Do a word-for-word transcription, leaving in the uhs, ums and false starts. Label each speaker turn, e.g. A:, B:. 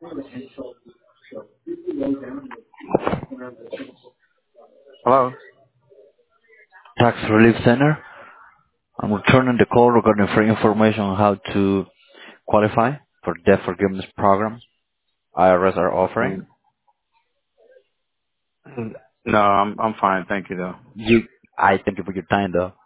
A: Hello?
B: Tax Relief Center. I'm returning the call regarding free information on how to qualify for debt forgiveness program I R S are offering.
A: Mm. No, I'm I'm fine, thank you though.
B: You, I thank you for your time though.